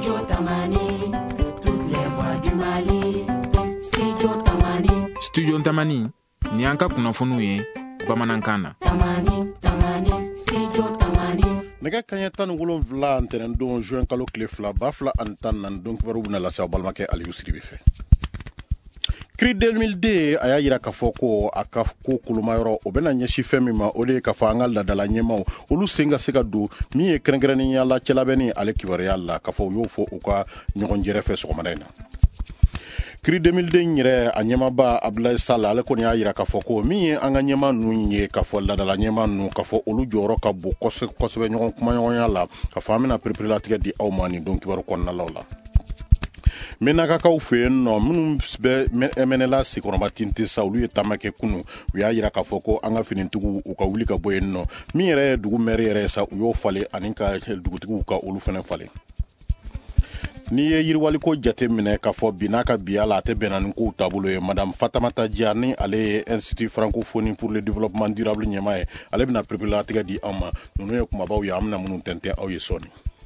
Studio Tamani, toutes les voix du Mali. Studio Tamani. Studio Tamani, ni an ka kunnafoniw ye bamanankan na. Tamani, Tamani, Studio Tamani. Nɛgɛ kaɲɛ 17 ntɛnɛn don juin kalo tile 2 2014 don kibaru bɛna lase aw balimakɛ Aliyu Sidibe fɛ. CRI 2002 a y'a yira k'a fɔ ko a ka ko kolomayɔrɔ o bɛna ɲɛsi fɛn min ma o de ye k'a fɔ an ka ladala ɲɛmaw olu sen ka se ka don min ye kɛrɛnkɛrɛnnenya la cɛlabɛnni ale kibaruya la k'a fɔ u y'o fɔ u ka ɲɔgɔn gɛrɛ fɛ sɔgɔmada in na. CRI 2002 yɛrɛ a ɲɛmaba Abdulaye Sall ale kɔni y'a yira k'a fɔ ko min ye an ka ɲɛma ninnu ye k'a fɔ ladala ɲɛma ninnu k'a fɔ olu jɔyɔrɔ ka bon kosɛbɛ ɲɔgɔn kumaɲɔgɔnya la k'a fɔ an bɛna pereperelatigɛ di aw ma nin don kibaru kɔnɔnalaw la. Menakakaw fɛ yen nɔ minnu bɛ MNLA Sekɔrɔba Tinte sa olu ye taama kɛ kunu u y'a yira k'a fɔ ko an ka finitigiw u ka wuli ka bɔ yen nɔ min yɛrɛ ye dugu maire yɛrɛ sa u y'o falen ani ka dugutigiw ka olu fana falen. N'i ye yiriwaliko jate minɛ k'a fɔ bi n'a ka biya la a tɛ bɛnna ni kow taabolo ye Madame Fatamata Dia ni ale ye Institut Francophonie pour le développement durable ɲɛma ye ale bɛna pereperelatigɛ di an ma ninnu ye kumabaw ye an bɛna minnu tɛntɛn aw ye sɔɔni.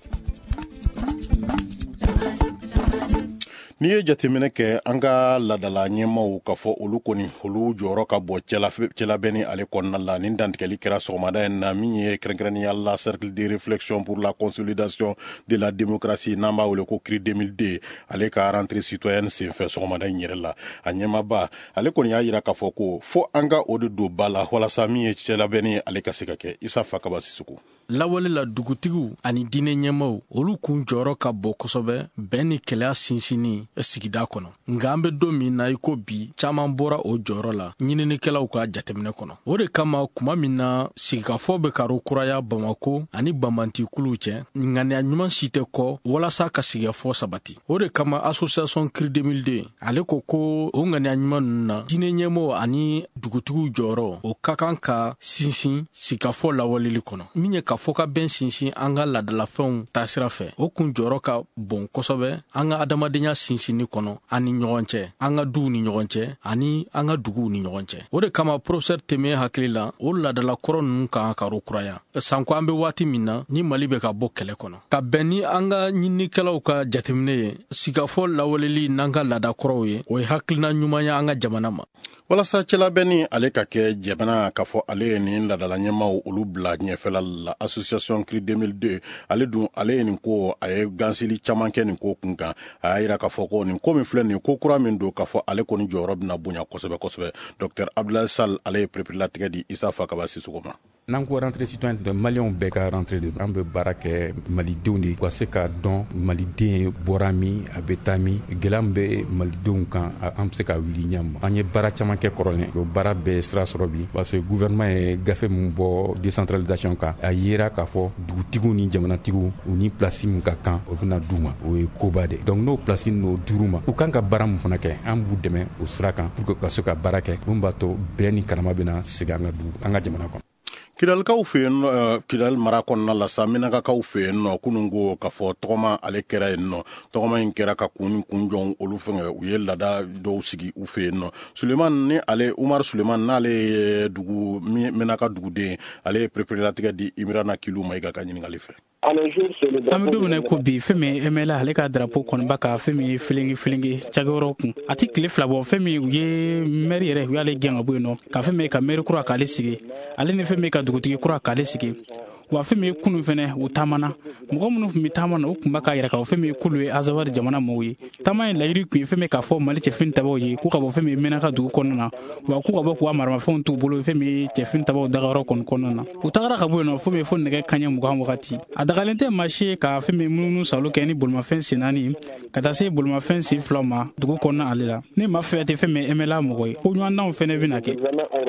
N'i ye jateminɛ kɛ an ka ladala ɲɛmaw k'a fɔ olu kɔni olu jɔyɔrɔ ka bɔ cɛlabɛnni ale kɔnɔna la ni dantigɛli kɛra sɔgɔmada in na min ye kɛrɛnkɛrɛnnenya la cercle de réflexion pour la consolidation de la démocratie n'an b'a wele ko CRI 2002 ale ka rentrée citoyenne senfɛ sɔgɔmada in yɛrɛ la a ɲɛmaba ale kɔni y'a yira k'a fɔ ko fo an ka o de don ba la walasa min ye cɛlabɛnni ale ka se ka kɛ Isa Fakaba Sisoko. Lawale la dugutigiw ani diinɛ ɲɛmaw olu kun jɔyɔrɔ ka bon kosɛbɛ bɛn ni kɛlɛya sinsinni sigida kɔnɔ nka an bɛ don min na i ko bi caman bɔra o jɔyɔrɔ la ɲininikɛlaw ka jateminɛ kɔnɔ o de kama kuma min na sigikafɔ bɛ ka kuraya Bamako ani Banbantikulu cɛ ŋaniya ɲuman si tɛ kɔ walasa ka sigikafɔ sabati o de kama association CRI 2002 ale ko o ŋaniya ɲuman ninnu na diinɛ ɲɛmaw ani dugutigiw jɔyɔrɔ o ka kan ka sinsin sigikafɔ lawaleli kɔnɔ min ye ka fɔ ka bɛn sinsin an ka ladalafɛnw taasira fɛ o kun jɔyɔrɔ ka bon kosɛbɛ an ka adamadenya sinsinni kɔnɔ an ni ɲɔgɔn cɛ an ka duw ni ɲɔgɔn cɛ ani an ka duguw ni ɲɔgɔn cɛ o de kama professeur Teme hakili la o ladala kɔrɔ ninnu kan ka kuraya sanko an bɛ waati min na ni Mali bɛ ka bɔ kɛlɛ kɔnɔ ka bɛn ni an ka ɲininikɛlaw ka jateminɛ ye sigikafɔ lawaleli n'an ka laada kɔrɔw ye o ye hakilina ɲuman ye an ka jamana ma. Walasa cɛlabɛnni ale ka kɛ jamana k'a fɔ ale ye nin ladala ɲɛmaw olu bila ɲɛfɛla la association CRI 2002 ale ye nin ko a ye gansili caman kɛ nin ko kun kan a y'a yira k'a fɔ ko nin ko min filɛ nin ko kura min don k'a fɔ ale kɔni jɔyɔrɔ bɛna bonya kosɛbɛ kosɛbɛ Dr Abdulaye Sall ale ye pereperelatigɛ di Isa Fakaba Sisoko ma. N'an ko rentrée citoyenne de Maliens bɛɛ ka rentrée de an bɛ baara kɛ malidenw de ka se ka dɔn maliden bɔra min a bɛ taa min gɛlɛya min bɛ malidenw kan an bɛ se ka wuli ɲɛma an ye baara caman kɛ kɔrɔlen o baara bɛɛ sira sɔrɔ bi parce que gouvernement ye gafe min bɔ décentralisation kan a yera k'a fɔ dugutigiw ni jamanatigiw u ni place min ka kan o bɛna d'u ma o ye koba de donc n'o place n'o dir'u ma u kan ka baara min fana kɛ an b'u dɛmɛ o sira kan pour que ka se ka baara kɛ mun b'a to bɛɛ ni kalama bɛna segin an ka jamana kɔnɔ. Kidalikaw fɛ yen nɔ Kidal mara kɔnɔna la sa Minakakaw fɛ yen nɔ kunun ko k'a fɔ tɔgɔma ale kɛra yen nɔ tɔgɔma in kɛra ka kun ni kunjɔn olu fɛngɛ u ye laada dɔw sigi u fɛ yen nɔ Suleman ni ale Umar Suleman n'ale ye Minaka duguden ale ye pereperelatigɛ di Imrana Kilu ma i ka ɲininkali fɛ. An bɛ don min na ko bi fɛn min MNLA ale ka drapeau kɔniba ka fɛn min filengi cakɛyɔrɔ kun a tɛ tile fila bɔ fɛn min u ye maire yɛrɛ u y'ale gɛn ka bɔ yen nɔ ka fɛn min ka maire kura k'ale sigi ale ni fɛn min ka dugutigi kura k'ale sigi wa fɛn min kunu fɛnɛ u taamana mɔgɔ minnu tun bɛ taama na u tun b'a k'a yɛrɛ ka fɛn min k'olu ye Azawadi jamana mɔgɔw ye taama in layiri tun ye fɛn min k'a fɔ Mali cɛfini tabaw ye k'u ka bɔ fɛn min Menaka dugu kɔnɔna na wa k'u ka bɔ k'u ka maramafɛnw t'u bolo fɛn min cɛfini tabaw dagayɔrɔ kɔnɔna na u tagara ka bɔ yen nɔ fo nɛgɛ kaɲɛ 20 wagati a dagalen tɛ maa si ye ka fɛn min munumunu salo kɛ ni bolimafɛn sen 4 ka taa se bolimafɛn sen 2 ma dugu kɔnɔna ale la ne ma fɛ tɛ fɛn min MNLA mɔgɔ ye ko ɲɔgɔndanw fɛnɛ bɛna kɛ.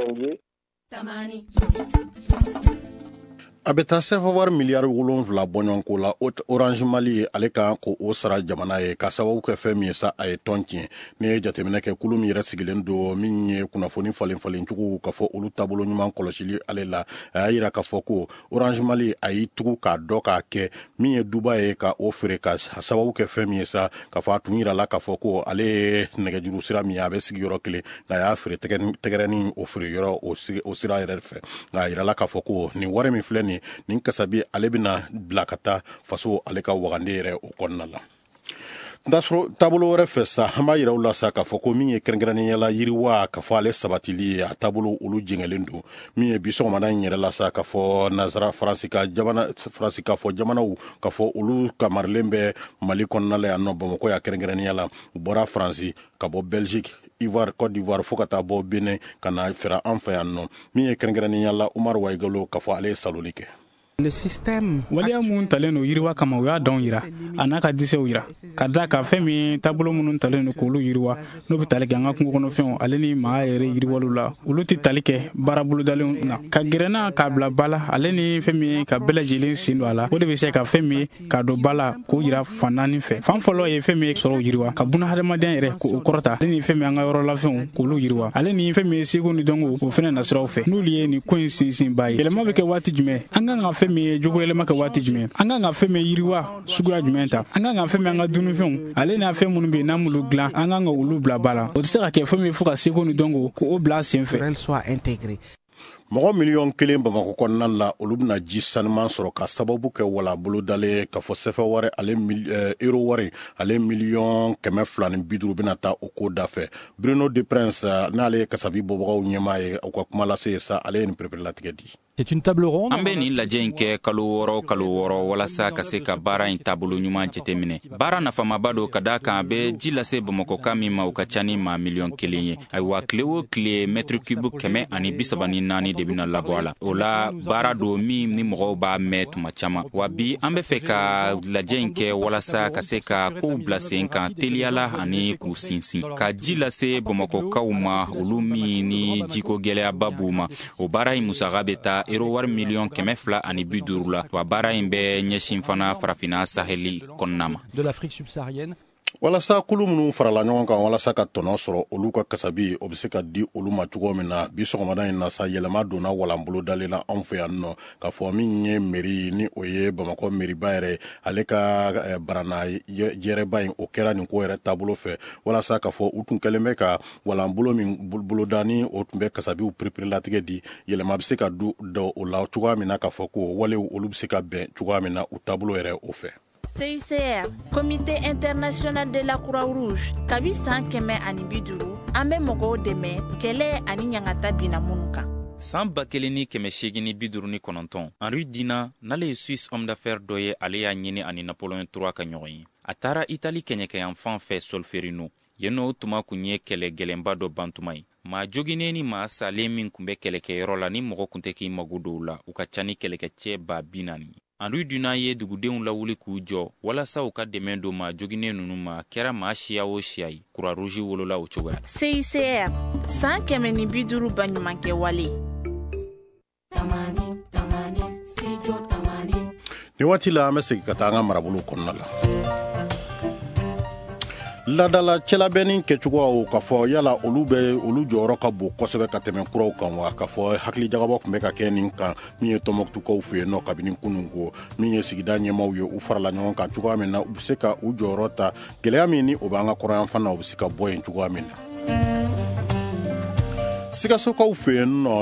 A bɛ taa CFA miliyari 7 bɔɲɔgɔnko la Orange Mali ale kan ko o sara jamana ye ka sababu kɛ fɛn min ye sa a ye tɔn tiɲɛ ni ye jateminɛ kɛ kulu min yɛrɛ sigilen don min ye kunnafoni falen-falencogo ka fɔ olu taabolo ɲuman kɔlɔsili ale la a y'a yira k'a fɔ ko Orange Mali a y'i tugu k'a dɔ k'a kɛ min ye duba ye ka o feere ka sababu kɛ fɛn min ye sa ka fɔ a tun yira la k'a fɔ ko ale ye nɛgɛjuru sira min ye a bɛ sigi yɔrɔ kelen nka a y'a feere tɛgɛrɛni o feere yɔrɔ o sira yɛrɛ fɛ nka a yira la k'a fɔ ko nin wari min filɛ nin kasabi ale bɛna bila ka taa faso ale ka wagande yɛrɛ o kɔnɔna la. taabolo wɛrɛ fɛ sa an b'a yira u la sa k'a fɔ ko min ye kɛrɛnkɛrɛnnenya yiriwa k'a fɔ ale sabatili ye a taabolo olu jɛngɛlen don min ye bi sɔgɔmada in yɛrɛ la sa k'a fɔ nazara faransi ka fɔ jamanaw k'a fɔ olu kamarilen bɛ mali kɔnɔna la yan nɔ bamakɔ ya kɛrɛnkɛrɛnnenya la u bɔra faransi ka bɔ belgique Ivoire, Côte d'Ivoire fo ka taa bɔ Benin ka na fɛra an fɛ yan nɔ min ye kɛrɛnkɛrɛnnenya la Umaru Waigalo k'a fɔ ale ye saloli kɛ. Le système waliya mun talen no yiriwa kama u y'a dɔn yira a n'a ka disew yira ka da ka fɛn min taabolo minnu talen no k'olu yiriwa n'o bɛ tali kɛ an ka kungo kɔnɔfɛnw ale ni maa yɛrɛ yiriwaliw la olu tɛ tali kɛ baara bolodalenw na ka gɛrɛnna k'a bila ba la ale ni fɛn min ka bɛɛ lajɛlen sen don a la o de bɛ se ka fɛn min k'a don ba la k'o yira fan naani fɛ fan fɔlɔ ye fɛn min sɔrɔ yiriwa ka buna hadamadenya yɛrɛ k'o kɔrɔta ale ni fɛn min an ka yɔrɔ lafɛnw k'olu yiriwa ale ni fɛn min seko ni dɔnko o fɛnɛ nasiraw fɛ n'olu ye nin ko in sinsinba ye yɛlɛma bɛ kɛ waati jumɛn an kan ka fɛn min ye jogo yɛlɛma kɛ waati jumɛn an kan ka fɛn min yiriwa suguya jumɛn ta an kan ka fɛn min an ka dunufɛnw ale n'a fɛn minnu bɛ yen n'an m'olu dilan an kan ka olu bila ba la o tɛ se ka kɛ fɛn min fo ka seko ni dɔnko k'o bila sen fɛ. mɔgɔ miliyɔn 1 Bamakɔ kɔnɔna la olu bɛna ji sanuman sɔrɔ ka sababu kɛ wala bolodalen ka fɔ sɛfɛ wari ale euro wari ale miliyɔn 250 bɛna taa o ko da fɛ. Bruno de Prince n'ale ye kasabi bɔbagaw ɲɛmaa ye u ka kuma lase sa ale ye nin perepere di. C'est une table ronde. An bɛ nin lajɛ in kɛ kalo wɔɔrɔ walasa ka se ka baara in taabolo ɲuman jateminɛ. Baara nafamaba don ka da kan a bɛ ji lase Bamakɔka min ma u ka ca ni maa miliyɔn 1 ye. Ayiwa tile o tile mètre cube 134 de bɛna labɔ a la. O la baara don min ni mɔgɔw b'a mɛn tuma caman. Wa bi an bɛ fɛ ka lajɛ in kɛ walasa ka se ka kow bila sen kan teliyala ani k'u sinsin. Ka ji lase Bamakɔkaw ma olu min ni jiko gɛlɛyaba b'u ma. O baara in musaka bɛ taa euro wari miliyɔn 250 la wa baara in bɛ ɲɛsin fana farafina saheli kɔnɔna ma. De l'Afrique subsaharienne. walasa kulu minnu farala ɲɔgɔn kan walasa ka tɔnɔ sɔrɔ olu ka kasabi o bɛ se ka di olu ma cogo min na bi sɔgɔmada in na sa yɛlɛma donna walanbolo dalen la anw fɛ yan nɔ k'a fɔ min ye meri ni o ye Bamakɔ meriba yɛrɛ ale ka barana jɛrɛba in o kɛra nin ko yɛrɛ taabolo fɛ walasa k'a fɔ u tun kɛlen bɛ ka walanbolo min bolodani o tun bɛ kasabiw perepere-latigɛ di yɛlɛma bɛ se ka da o la cogoya min na k'a fɔ ko walew olu bɛ se ka bɛn cogoya min na u taabolo yɛrɛ o fɛ. CICR, Comité international de la Croix-Rouge, kabi san 150 an bɛ mɔgɔw dɛmɛ kɛlɛ ani ɲangata bina minnu kan. San 1859 Henri Dina n'ale ye Suisse homme d'affaires dɔ ye ale y'a ɲini ani Napoléon III ka ɲɔgɔn ye. A taara Itali kɛɲɛkɛyan fan fɛ Solferino. Yennɔ tuma kun ye kɛlɛ gɛlɛnba dɔ ban tuma ye. Maa joginen ni maa salen min kun bɛ kɛlɛkɛyɔrɔ la ni mɔgɔ kun tɛ k'i mago don la u ka ca ni kɛlɛkɛcɛ 40,000 ye. Henri Dina ye dugudenw lawuli k'u jɔ walasa u ka dɛmɛ don maa joginen ninnu ma kɛra maa siya o siya ye. Croix-Rouge wolola o cogoya. CICR san 150 baɲumankɛ wale. Ni waati la an bɛ segin ka taa an ka marabolo kɔnɔna la. Ladala cɛlabɛnni kɛcogoyaw k'a fɔ yala olu jɔyɔrɔ ka bon kosɛbɛ ka tɛmɛ kuraw kan wa k'a fɔ hakili jagabɔ tun bɛ ka kɛ nin kan min ye Tɔnbɔkutukaw fɛ yen nɔ kabini kunun ko min ye sigida ɲɛmaaw ye u farala ɲɔgɔn kan cogoya min na u bɛ se ka u jɔyɔrɔ ta gɛlɛya min ni o b'an ka kɔrɔyan fana u bɛ se ka bɔ yen cogoya min na. Sikasokaw fɛ yen nɔ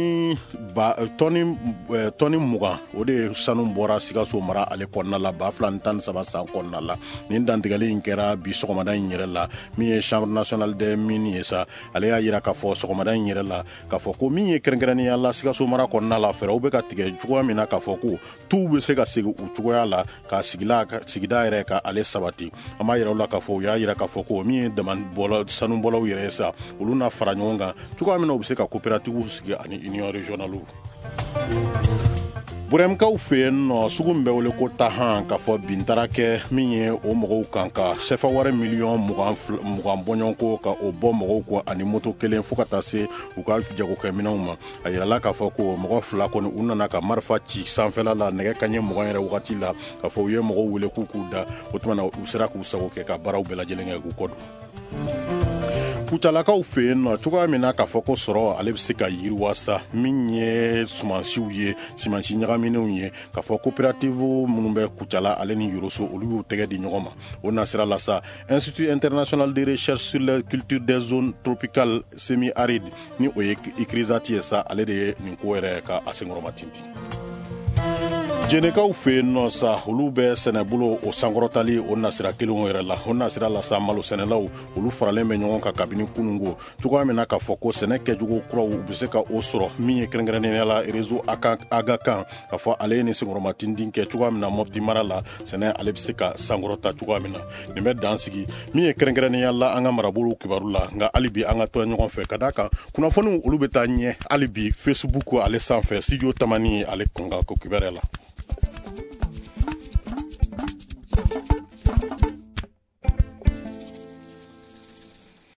tɔni 20 o de sanu bɔra Sikaso mara ale kɔnɔna la 2013 san kɔnɔna la nin dantigɛli in kɛra bi sɔgɔmada in yɛrɛ la min ye Chambre nationale des mines ye sa ale y'a yira k'a fɔ sɔgɔmada in yɛrɛ la k'a fɔ ko min ye kɛrɛnkɛrɛnnenya la Sikaso mara kɔnɔna la fɛɛrɛw bɛ ka tigɛ cogoya min na k'a fɔ ko tuw bɛ se ka segin u cogoya la ka sigida yɛrɛ ka ale sabati an b'a yira u la k'a fɔ u y'a yira k'a fɔ ko min ye sanubɔlaw yɛrɛ ye sa olu na fara ɲɔgɔn kan cogoya min na u bɛ se ka coopératives sigi ani union régionale. Burɛmkaw fɛ yen nɔ sugu min bɛ wele ko Tahan k'a fɔ bin taara kɛ min ye o mɔgɔw kan ka sɛfɛ wari miliyɔn 20 bɔɲɔn ko ka o bɔ mɔgɔw kɔ ani moto kelen fo ka taa se u ka jagokɛminɛw ma a yirala k'a fɔ ko mɔgɔ 2 kɔni u nana ka marifa ci sanfɛla la nɛgɛ kaɲɛ 20 yɛrɛ wagati la k'a fɔ u ye mɔgɔw wele k'u da o tuma na u sera k'u sago kɛ ka baaraw bɛɛ lajɛlen kɛ k'u kɔ don. Kucalakaw fɛ yen nɔ cogoya min na k'a fɔ ko sɔrɔ ale bɛ se ka yiriwa sa min ye sumansiw ye sumansi ɲagaminenw ye k'a fɔ coopérative minnu bɛ Kucala ale ni Yoroso olu y'u tɛgɛ di ɲɔgɔn ma o nasira la sa Institut international de recherche sur la culture des zones tropicales semi-arides ni o ye ICRISAT ye sa ale de ye nin ko yɛrɛ ka a senkɔrɔma tintin. jenekaw fe nɔ sa olu bɛ sɛnɛbolo o sankɔrɔtali o nasira kelenw yɛrɛ la. O nasira la sa malo sɛnɛlaw olu faralen bɛ ɲɔgɔn kan kabini kunungo cogoya min na k'a fɔ ko sɛnɛ kɛcogo kuraw u be se ka o sɔrɔ min ye kɛrɛnkɛrɛnnenya la réseau aga kan k'a fɔ ale ye ni senkɔrɔma tindin kɛ cogoya min na Mopti mara la sɛnɛ ale be se ka sankɔrɔta cogoya min na. Nin bɛ dan sigi min ye kɛrɛnkɛrɛnnenya la an ka marabolo kibaru la. Nka hali bi an ka tɔ ɲɔgɔn fɛ ka da kan kunnafoniw olu bɛ taa ɲɛ hali bi Facebook ale sanfɛ Studio Tamani ale kɔnkan ko kibaruya la.